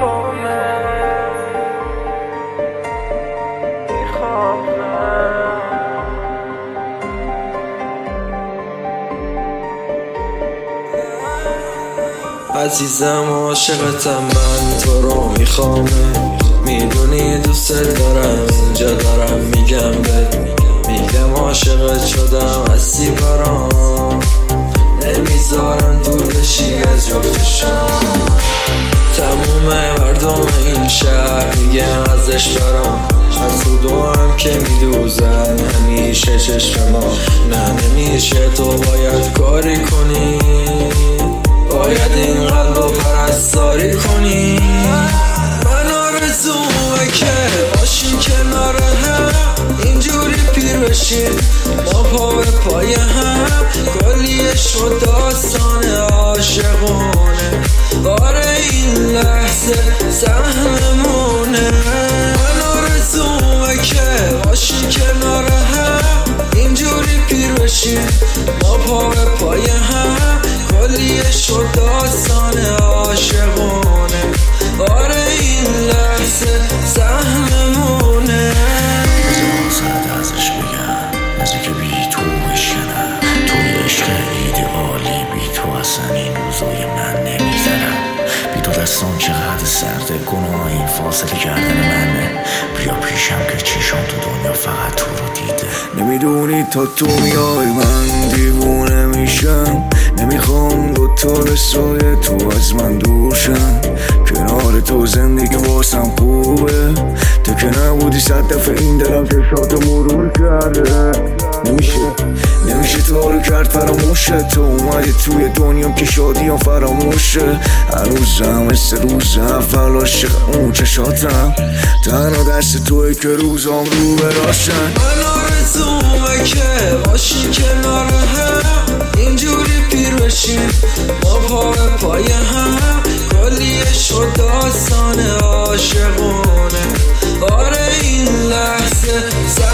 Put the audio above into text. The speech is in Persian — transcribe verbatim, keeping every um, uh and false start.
میخوامه میخوامه عزیزم عاشقتم من تو رو میخوامه میدونی دوست دارم اینجا دارم میگم بهت میگم عاشقت شدم هستی برام نمیذارن دور بشی از جفتشم تموم مردم این شهر میگن ازش برام از تو دو هم که میدوزن همیشه چشم ما نه نمیشه تو باید کاری کنی باید این قلب رو پرستاری کنی من آرزومه که باشیم کنار هم اینجوری پیر بشیم ما پا به پای هم کلیه شد داستان عاشقونه آره این لحظه سهممونه من آرزومه که باشیم کنار هم اینجوری پیر بشیم ما پا به پای هم کلیه شد داستان عاشقونه آره این لحظه سهممونه سرد ازش بگم از که بی تو بشکنم توی عشق ایدئالی بی تو اصلا این روزای من نمیزنم بی تو دستان چقدر سرده گناه این فاصله کردن منه بیا پیشم که چیشم تو دنیا فقط تو رو دیده نمیدونی تا تو میای من دیوونه میشم نمیخوام دوتا دستای تو از من دور شم کنار تو زندگی واسم خوبه تو که نبودی صد دفعه این دلم چشاتو مرور کرده نمیشه نمیشه تو رو کرد فراموشه تو اومدی توی دنیام که شادیام فراموشه هنوزم مثل روز اول عاشق اون چشاتم تنها دست توی که روزام رو براشن من آرزومه که باشیم کنار هم اینجوری پیر بشیم ما پا به پای هم کلیه شد داستان عاشقونه آره این لحظه